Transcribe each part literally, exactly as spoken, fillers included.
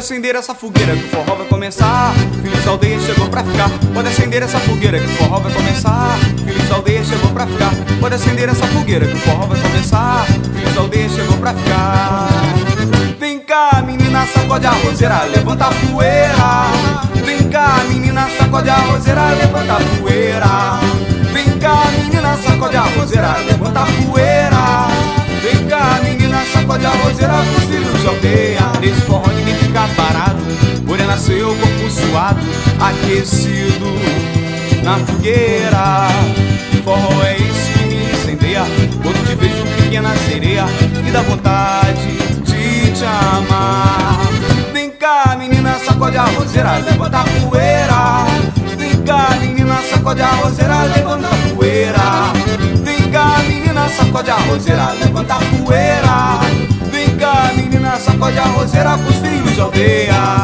acender essa fogueira que o forró vai começar. Filhos da aldeia chegou pra ficar. Pode acender essa fogueira que o forró vai começar. Filhos da aldeia chegou pra ficar. Pode acender essa fogueira que o forró vai começar. Filhos da aldeia chegou pra ficar. Vem cá, menina, sacode a roseira, levanta a poeira. Vem cá, menina, sacode a roseira, levanta a poeira. Vem cá, menina, sacode a roseira, levanta a poeira. Vem cá, menina, sacode a roseira pros filhos de aldeia. Nesse forró ninguém fica parado, morena seu corpo suado, aquecido na fogueira. Forró é esse que me incendeia, quando te vejo pequena sereia, e dá vontade de te amar. Vem cá, menina, sacode a roseira, levanta a poeira. Vem cá, menina, sacode a roseira, levanta a poeira. Vem cá, menina, sacode a roseira, levanta a poeira. Vem cá, menina, sacode a roseira pros filhos de aldeia.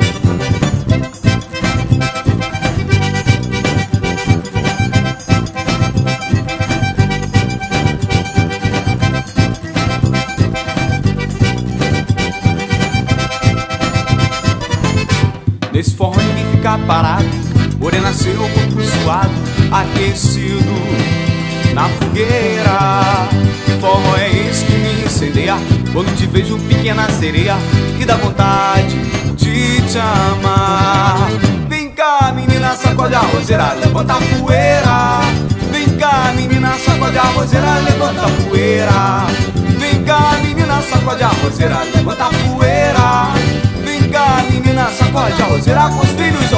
Nesse forró ninguém fica parado, morena seu corpo suado, aquecido na fogueira. Que forró é esse que me incendeia, quando te vejo pequena sereia, e dá vontade de te amar. Vem cá, menina, sacode a roseira, levanta a poeira. Vem cá, menina, sacode a roseira, levanta a poeira. Vem cá, menina, sacode a roseira, levanta a poeira. Vem cá, menina, sacode a roseira com os filhos